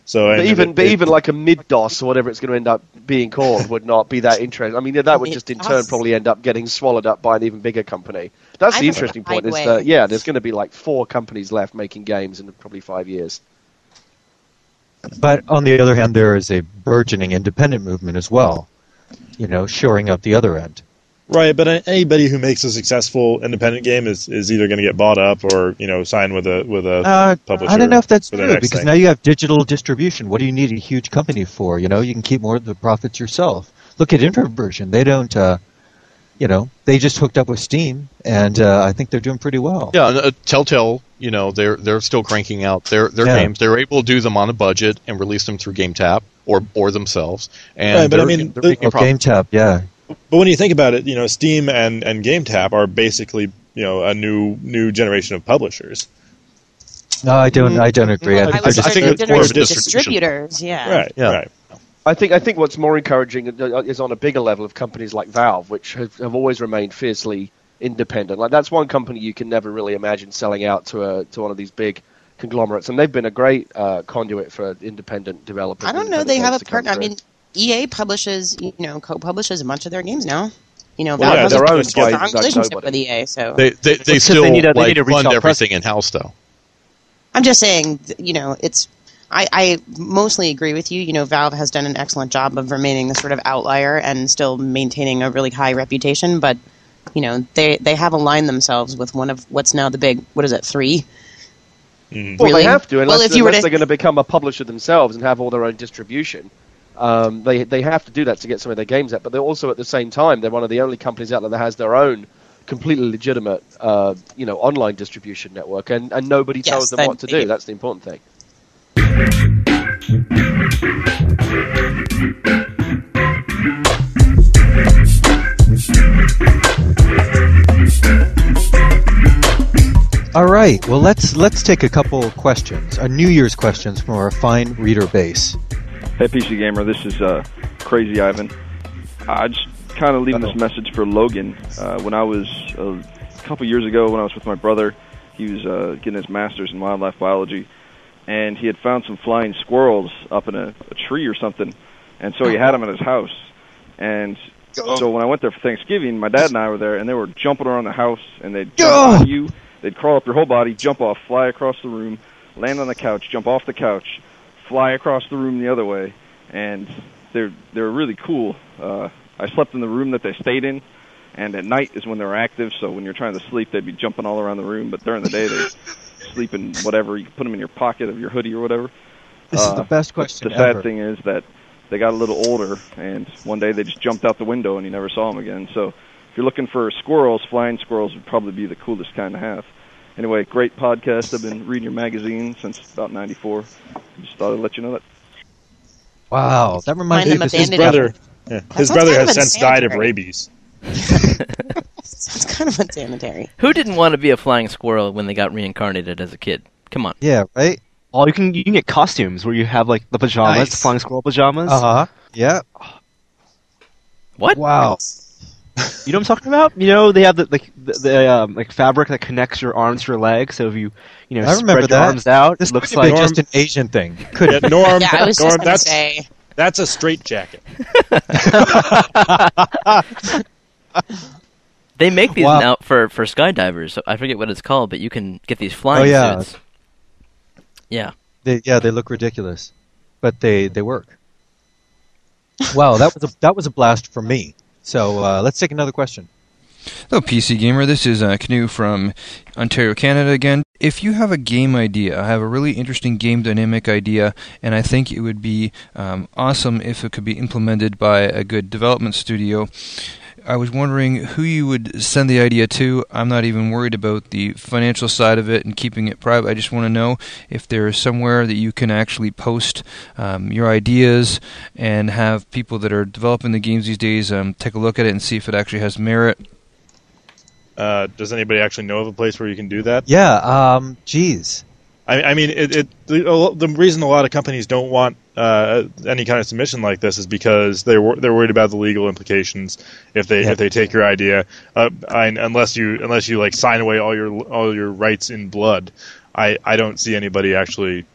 So But and even, it- but it- even like a mid-DOS or whatever it's going to end up being called would not be that interesting. I mean, that would just in turn Mid-DOS. probably end up getting swallowed up by an even bigger company. That's I the prefer interesting point. Is Highway. that yeah, there's going to be like four companies left making games in probably five years. But on the other hand, there is a burgeoning independent movement as well. You know, shoring up the other end. right, but anybody who makes a successful independent game is, is either going to get bought up or you know sign with a with a Uh, publisher. I don't know if that's for their true next because thing. now you have digital distribution. What do you need a huge company for? You know, you can keep more of the profits yourself. Look at Introversion; they don't, uh, you know, they just hooked up with Steam, and uh, I think they're doing pretty well. Yeah, and, uh, Telltale, you know, they're they're still cranking out their their Yeah. games. They're able to do them on a budget and release them through GameTap or or themselves. And Right, but I they're- mean, they're the- making Oh, profit. GameTap, yeah. But when you think about it, you know, Steam and, and GameTap are basically you know a new new generation of publishers. No, I don't. I don't agree. I I think they're was just I think they're it's more generation of a distribution. distributors, yeah. Right. Yeah. Right. I think I think what's more encouraging is on a bigger level of companies like Valve, which have, have always remained fiercely independent. Like that's one company you can never really imagine selling out to a to one of these big conglomerates, and they've been a great uh, conduit for independent developers. I don't know. independent They have games a to come partner. I through. mean, E A publishes, you know, co-publishes a bunch of their games now. You know, Well, Valve yeah, has they're a owned strong by, like, relationship nobody. with E A. So They they, they Except still they need a- they like, need to reach fund out everything in house though. I'm just saying, th- you know, it's. I, I mostly agree with you. You know, Valve has done an excellent job of remaining the sort of outlier and still maintaining a really high reputation. But you know, they they have aligned themselves with one of what's now the big. What is it? Three. Mhm. Well, Really? they have to, unless, Well, if you were unless to- they're going to become a publisher themselves and have all their own distribution. Um, they they have to do that to get some of their games out. But they're also at the same time they're one of the only companies out there that has their own completely legitimate, uh, you know, online distribution network, and, and nobody Yes, tells them that- what to do. That's the important thing. All right. Well, let's let's take a couple of questions, uh, New Year's questions from our fine reader base. Hey, P C Gamer, this is uh, Crazy Ivan. I just kind of leaving this message for Logan. Uh, when I was, uh, a couple years ago, when I was with my brother, he was uh, getting his master's in wildlife biology, and he had found some flying squirrels up in a, a tree or something, and so he had them at his house. And so when I went there for Thanksgiving, my dad and I were there, and they were jumping around the house, and they'd jump on you, they'd crawl up your whole body, jump off, fly across the room, land on the couch, jump off the couch, fly across the room the other way, and they're they're really cool. Uh, I slept in the room that they stayed in, and at night is when they're active. So when you're trying to sleep, they'd be jumping all around the room. But during the day, they sleep in whatever. You can put them in your pocket of your hoodie or whatever. This Uh, is the best but question The sad ever. thing is that they got a little older, and one day they just jumped out the window, and you never saw them again. So if you're looking for squirrels, flying squirrels would probably be the coolest kind to have. Anyway, great podcast. I've been reading your magazine since about ninety-four. Just thought I'd let you know that. Wow, that reminds Find me them of His this. abandoned. brother, yeah, That his sounds brother kind has of since died of insanitary. rabies. It's kind of unsanitary. Who didn't want to be a flying squirrel when they got reincarnated as a kid? Come on. Yeah, right. Oh, you can you can get costumes where you have like the pajamas, Nice. the flying squirrel pajamas. Uh huh. Yeah. What? Wow. You know what I'm talking about? You know they have the like the, the um, like fabric that connects your arms to your legs. So if you you know I remember spread your that. arms out, This it looks could have like been just an Asian thing. Could Yeah, have. Norm, Yeah, I was Norm just going to that's say. that's a straight jacket. They make these Wow. now for, for skydivers. So I forget what it's called, but you can get these flying Oh, yeah. suits. Yeah. They, yeah, they look ridiculous, but they, they work. Wow, that was a that was a blast for me. So uh, let's take another question. Hello, P C Gamer. This is uh, Canoe from Ontario, Canada again. If you have a game idea, I have a really interesting game dynamic idea, and I think it would be um, awesome if it could be implemented by a good development studio. I was wondering who you would send the idea to. I'm not even worried about the financial side of it and keeping it private. I just want to know if there is somewhere that you can actually post um, your ideas and have people that are developing the games these days um, take a look at it and see if it actually has merit. Uh, does anybody actually know of a place where you can do that? Yeah. Um. Geez. I, I mean, it, it the, the reason a lot of companies don't want uh, any kind of submission like this is because they're wor- they're worried about the legal implications if they Yeah. if they take your idea. Uh, I, unless you unless you like sign away all your all your rights in blood, I, I don't see anybody actually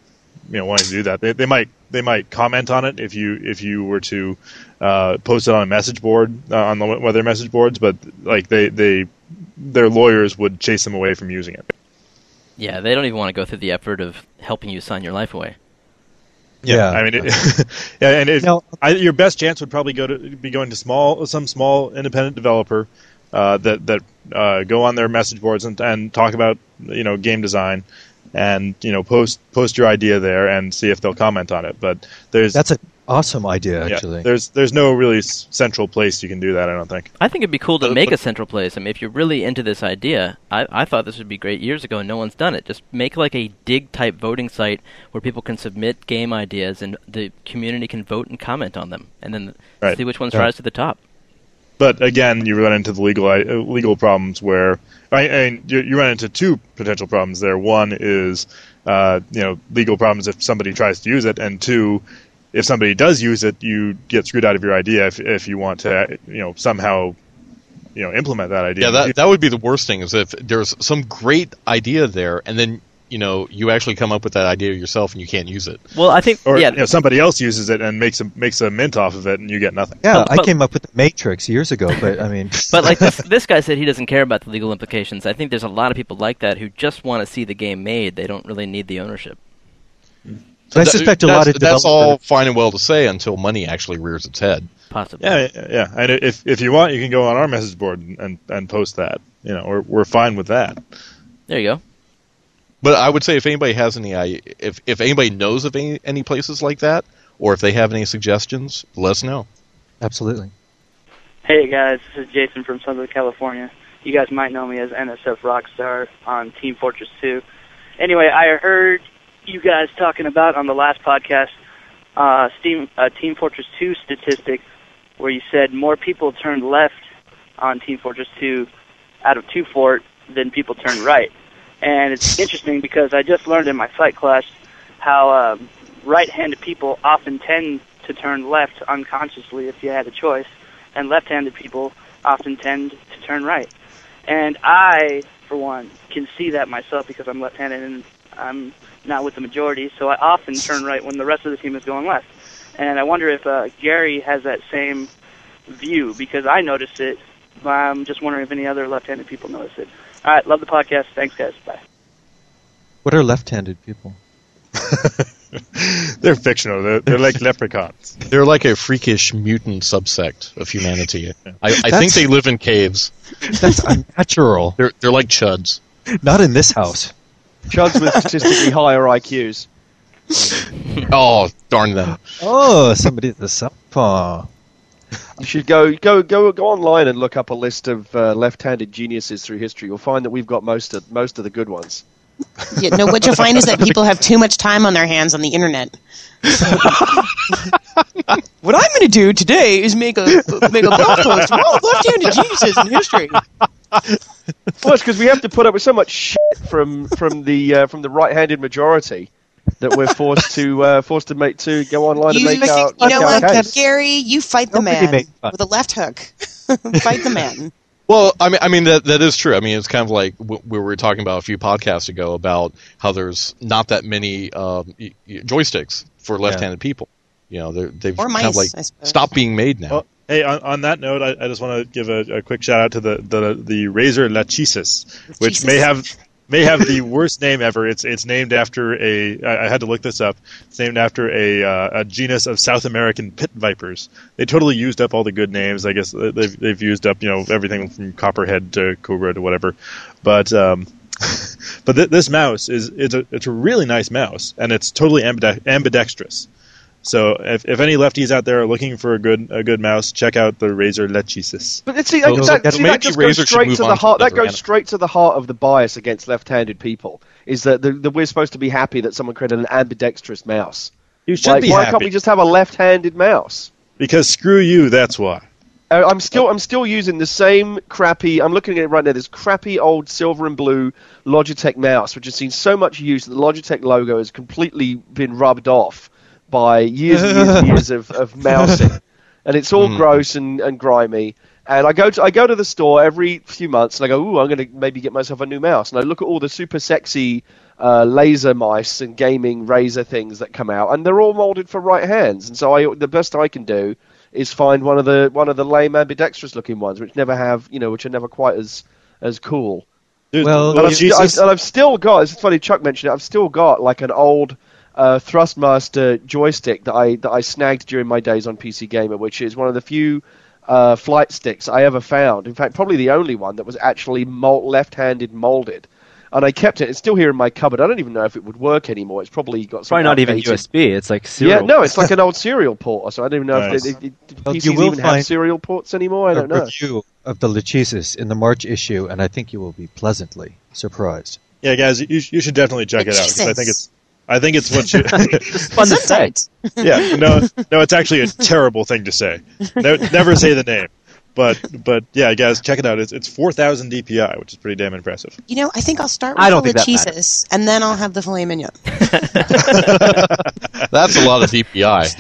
you know wanting to do that. They, they might they might comment on it if you if you were to uh, post it on a message board uh, on the weather message boards, but like they, they their lawyers would chase them away from using it. Yeah, they don't even want to go through the effort of helping you sign your life away. Yeah, Yeah. I mean, it, yeah, and if, No. I, your best chance would probably go to be going to small some small independent developer uh, that that uh, go on their message boards and, and talk about you know game design, and you know post post your idea there and see if they'll comment on it. But there's That's an awesome idea, yeah, actually. there's there's no really s- central place you can do that. I don't think. I think it'd be cool to Uh, make but- a central place. I mean, if you're really into this idea, I, I thought this would be great years ago, and no one's done it. Just make like a dig-type voting site where people can submit game ideas, and the community can vote and comment on them, and then Right. see which ones Yeah. rise to the top. But again, you run into the legal uh, legal problems where I, I mean, you, you run into two potential problems there. One is uh, you know legal problems if somebody tries to use it, and two, if somebody does use it, you get screwed out of your idea if if you want to you know somehow you know implement that idea. Yeah, that that would be the worst thing is if there's some great idea there, and then you know you actually come up with that idea yourself and you can't use it. Well, I think or yeah, you know, somebody else uses it and makes a makes a mint off of it, and you get nothing. Yeah, But- I but- came up with the Matrix years ago, but I mean, but like this, this guy said, he doesn't care about the legal implications. I think there's a lot of people like that who just want to see the game made. They don't really need the ownership. I suspect a that's, lot of that's all developers- fine and well to say until money actually rears its head. Possibly. Yeah, yeah. And if if you want, you can go on our message board and and, and post that. You know, we're we're fine with that. There you go. But I would say if anybody has any, i- if if anybody knows of any, any places like that, or if they have any suggestions, let us know. Absolutely. Hey guys, this is Jason from Southern California. You guys might know me as N S F Rockstar on Team Fortress two. Anyway, I heard you guys talking about on the last podcast uh, Steam, uh, Team Fortress two statistic where you said more people turned left on Team Fortress two out of two Fort than people turned right. And it's interesting because I just learned in my fight class how um, right-handed people often tend to turn left unconsciously if you had a choice, and left-handed people often tend to turn right. And I, for one, can see that myself because I'm left-handed and I'm not with the majority, so I often turn right when the rest of the team is going left. And I wonder if uh, Gary has that same view, because I notice it. I'm just wondering if any other left-handed people notice it. All right, love the podcast. Thanks, guys. Bye. What are left-handed people? They're fictional. They're, they're like leprechauns. They're like a freakish mutant subsect of humanity. I, I think That's- they live in caves. That's unnatural. They're they're like chuds. Not in this house. Chuds with statistically higher I Qs. Oh, darn them. Oh, somebody at the southpaw. You should go go go go online and look up a list of uh, left-handed geniuses through history. You'll find that we've got most of most of the good ones. Yeah, no, what you'll find is that people have too much time on their hands on the internet. What I'm going to do today is make a make a blog post of all left-handed geniuses in history. Well, it's because we have to put up with so much shit from from the uh, from the right-handed majority that we're forced to uh, forced to make to go online You, and make you our know make our what, case. Gary? You fight the Nobody man make fun. with a left hook. Fight the man. Well, I mean, I mean that that is true. I mean, it's kind of like w- we were talking about a few podcasts ago about how there's not that many um, y- y- joysticks for left-handed people. You know, they're, they've Or kind of mice, like I suppose. stopped being made now. Well, hey, on, on that note, I, I just want to give a, a quick shout out to the the, the Razor Lachesis, which Lachesis. may have may have the worst name ever. It's it's named after a. I, I had to look this up. It's named after a uh, a genus of South American pit vipers. They totally used up all the good names. I guess they've they've used up you know everything from copperhead to cobra to whatever. But um, but th- this mouse is it's a it's a really nice mouse, and it's totally ambide- ambidextrous. So if, if any lefties out there are looking for a good a good mouse, check out the Razor Lechesis. But see, So- that, so see, maybe that just goes Razor should straight move to the on to heart. That another goes animal. straight to the heart of the bias against left-handed people. Is that the, the, we're supposed to be happy that someone created an ambidextrous mouse? You should Like, be why happy can't we just have a left-handed mouse? because screw you. That's why. Uh, I'm still I'm still using the same crappy. I'm looking at it right now. This crappy old silver and blue Logitech mouse, which has seen so much use that the Logitech logo has completely been rubbed off by years and years and years of, of mousing, and it's all Mm. gross and, and grimy. And I go to I go to the store every few months, and I go, ooh, I'm going to maybe get myself a new mouse. And I look at all the super sexy uh, laser mice and gaming Razer things that come out, and they're all molded for right hands. And so I, the best I can do is find one of the one of the lame ambidextrous looking ones, which never have, you know, which are never quite as as cool. Dude, Well, And I've, st- Jesus. I've, and I've still got. It's funny, Chuck mentioned it. I've still got like an old uh, Thrustmaster joystick that I that I snagged during my days on P C Gamer, which is one of the few uh, flight sticks I ever found. In fact, probably the only one that was actually mol- left-handed molded. And I kept it. It's still here in my cupboard. I don't even know if it would work anymore. It's probably got some Probably not even outdated- U S B. It's like serial. Yeah, no, it's like an old serial port. Or so I don't even know Nice. if they, they, do Well, P Cs you will even have find serial ports anymore. I a don't know. review of the Lachesis in the March issue, and I think you will be pleasantly surprised. Yeah, guys, you, you should definitely check it out because I think it's I think it's what you. It's fun to say. Yeah, no, no, it's actually a terrible thing to say. No, never say the name. But but yeah, guys, check it out. It's it's four thousand D P I, which is pretty damn impressive. You know, I think I'll start with I don't the think that cheeses, and then I'll have the filet mignon. That's a lot of D P I.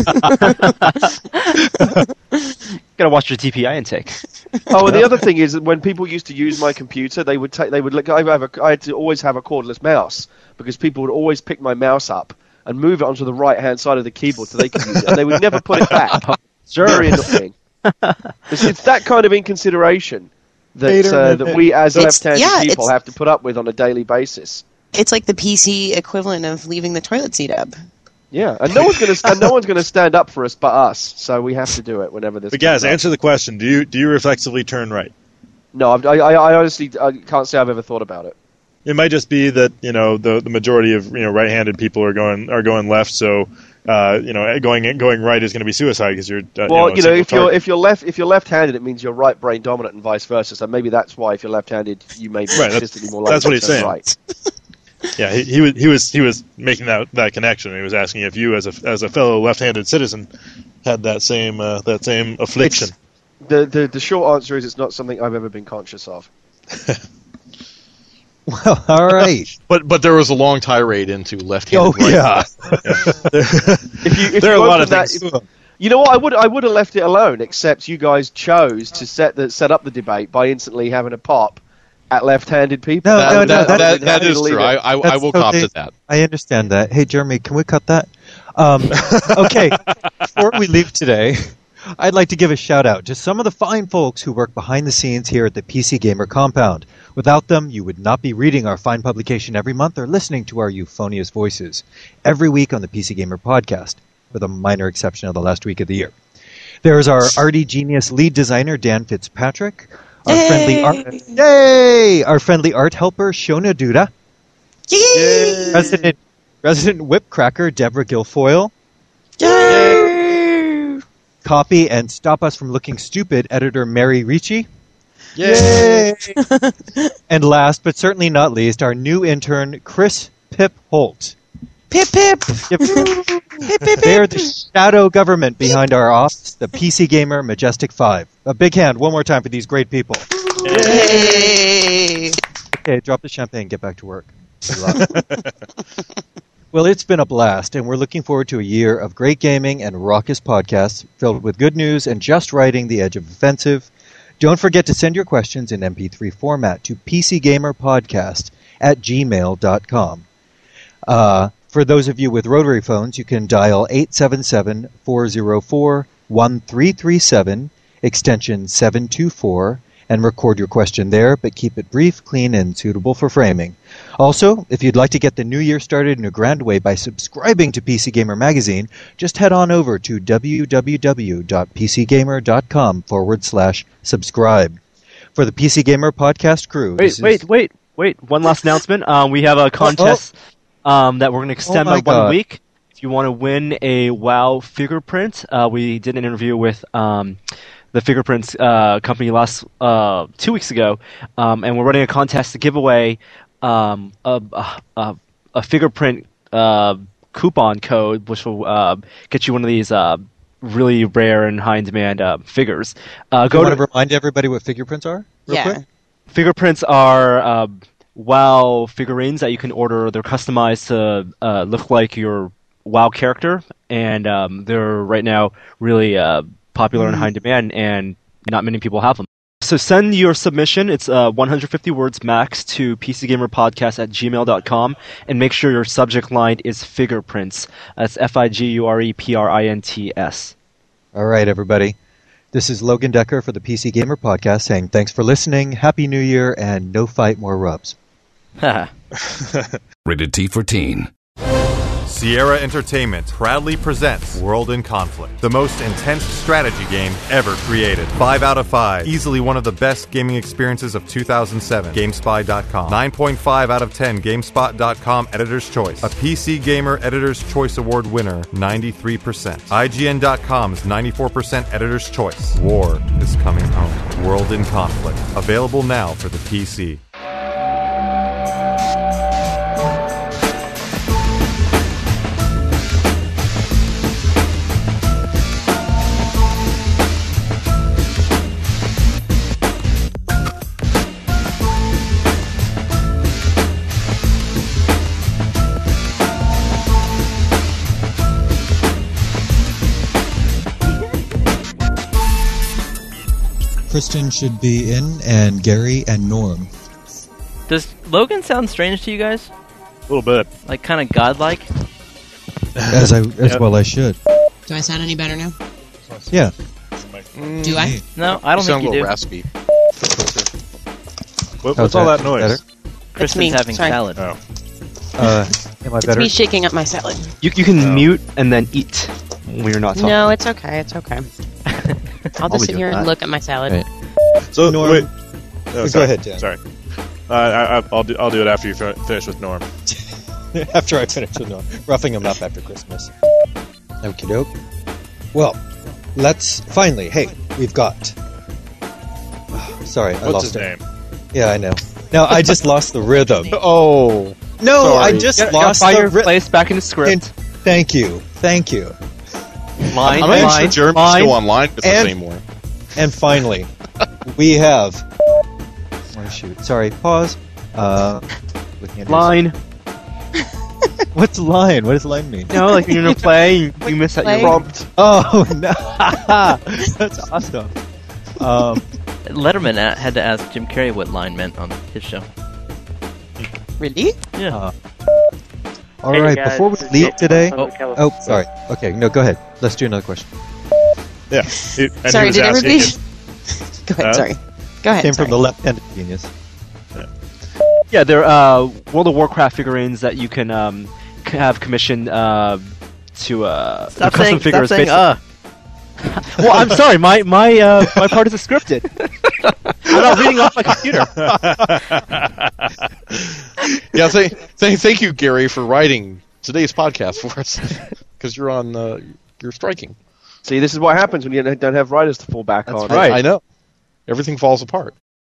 Gotta watch your D P I intake. Oh, and the other thing is that when people used to use my computer, they would take, they would look. I have a, I had to always have a cordless mouse because people would always pick my mouse up and move it onto the right hand side of the keyboard so they could use it, and they would never put it back. Sure. Very annoying. It's, it's that kind of inconsideration that Wait a uh, minute. that we as It's- left-handed yeah, people it's- have to put up with on a daily basis. It's like the P C equivalent of leaving the toilet seat up. Yeah, and no one's going to no one's going to stand up for us but us. So we have to do it whenever this. But guys, comes up. answer the question: Do you do you reflexively turn right? No, I, I, I honestly I can't say I've ever thought about it. It might just be that you know the the majority of you know right-handed people are going are going left, so uh, you know going going right is going to be suicide because you're uh, Well, you you know, know, a if single you're target. if you're left if you're left-handed, it means you're right brain dominant and vice versa. So maybe that's why if you're left-handed, you may be Right, that's- statistically more likely that's what to he's turn saying. right. Yeah, he, he was he was he was making that that connection. He was asking if you, as a as a fellow left-handed citizen, had that same uh, that same affliction. The, the the short answer is it's not something I've ever been conscious of. Well, all right. But but there was a long tirade into left-handed. Oh, right. yeah. If you, if There are you a lot open of that, things. if- you know what? I would I would have left it alone, except you guys chose to set the set up the debate by instantly having a pop at left-handed people. No, That, no, no, that, that- that, that Happy to is leave true. it. I I, I That's will cop totally- to that. I understand that. Hey, Jeremy, can we cut that? Um, okay, before we leave today, I'd like to give a shout out to some of the fine folks who work behind the scenes here at the P C Gamer compound. Without them, you would not be reading our fine publication every month or listening to our euphonious voices every week on the P C Gamer podcast, with a minor exception of the last week of the year. There is our arty genius lead designer, Dan Fitzpatrick. Our Yay! friendly art, yay! Our friendly art helper, Shona Duda. Yay! Resident, resident whip cracker, Deborah Guilfoyle. Yay! Copy and stop us from looking stupid, editor Mary Ricci. Yay! And last, but certainly not least, our new intern, Chris Pip Holt. Pip pip! Yep. Pip pip They are pip! the shadow government behind our office, the P C Gamer Majestic Five. A big hand, one more time for these great people. Yay! Okay, drop the champagne, get back to work. Good luck. Well, it's been a blast, and we're looking forward to a year of great gaming and raucous podcasts filled with good news and just riding the edge of offensive. Don't forget to send your questions in M P three format to pcgamerpodcast at gmail dot com. Uh, for those of you with rotary phones, you can dial eight seven seven, four zero four, one three three seven, extension seven two four, and record your question there, but keep it brief, clean, and suitable for framing. Also, if you'd like to get the new year started in a grand way by subscribing to P C Gamer Magazine, just head on over to www.pcgamer.com forward slash subscribe. For the P C Gamer podcast crew... Wait, this wait, is- wait, wait. One last announcement. Um, we have a contest um, that we're going to extend Oh my by one God. week. If you want to win a WoW figure print, uh, we did an interview with um, the figure prints uh, company last uh, two weeks ago, um, and we're running a contest to give away um, a, a, a figure print uh, coupon code, which will uh, get you one of these uh, really rare and high in demand uh, figures. Uh, Do you go want to to remind everybody what fingerprints are? Real Yeah. quick? Fingerprints are uh, WoW figurines that you can order. They're customized to uh, look like your WoW character, and um, they're right now really uh, popular and high in demand. And not many people have them. So send your submission. It's uh, one hundred fifty words max to pcgamerpodcast at gmail dot com, and make sure your subject line is Figureprints. That's F I G U R E P R I N T S. All right, everybody. This is Logan Decker for the P C Gamer Podcast saying thanks for listening, Happy New Year, and no fight, more rubs. Rated T for Teen. Sierra Entertainment proudly presents World in Conflict, the most intense strategy game ever created. Five out of five. Easily one of the best gaming experiences of two thousand seven. GameSpy dot com. nine point five out of ten. GameSpot dot com Editor's Choice. A P C Gamer Editor's Choice Award winner, ninety-three percent. I G N dot com's ninety-four percent Editor's Choice. War is coming home. World in Conflict. Available now for the P C. Kristen should be in, and Gary and Norm. Does Logan sound strange to you guys? A little bit. Like kind of godlike? As I as Yep. well I should. Do I sound any better now? Yeah. Do I? No, I don't you sound think you a little do. raspy. What, How's what's all that? that noise? Better? Kristen's me. having Sorry. salad. Oh. Uh, am I It's better? me shaking up my salad. You, you can Oh. mute and then eat when you're not talking. No, it's okay. It's okay. I'll be just sit doing here and that. look at my salad. Right. So Norm- wait. Oh, Go sorry. ahead, Dan. Sorry. Uh, I, I, I'll do. I'll do it after you fi- finish with Norm. After I finish with Norm. Roughing him up after Christmas. Okie doke. Well, let's finally. Hey, we've got. Oh, sorry, I What's lost his it. name? Yeah, I know. Now I just lost the rhythm. Oh. No, Sorry. I just Gotta- lost gotta find the your rhythm. place back in the script. Thank you, thank you. Line, I'm not even line, sure Jeremy's line. still online with us and- anymore. And finally, we have. Oh shoot! Sorry. Pause. Uh, looking at yours. Line. What's line? What does line mean? No, like when you're in a play, you, you miss out your Play? prompt. Oh no! That's awesome. Um, Letterman a- had to ask Jim Carrey what line meant on his show. Really? Yeah. uh, all Hey, right. guys, Before we this is leave Jason today. from Oh, California. oh, sorry. Okay, no, go ahead. Let's do another question. Yeah. He, and he Sorry, was did asking everybody? if- Go ahead. Huh? Sorry. Go ahead. Came sorry. from the left-handed genius. Yeah, they're uh, World of Warcraft figurines that you can um, c- have commissioned uh, to uh, Stop custom saying, figures. stop saying, basi- uh. Well, I'm sorry, my my uh, my part is scripted. I'm not reading off my computer. Yeah, th- th- thank you, Gary, for writing today's podcast for us. Because you're on, uh, you're striking. See, this is what happens when you don't have writers to fall back That's on. right. I know. Everything falls apart.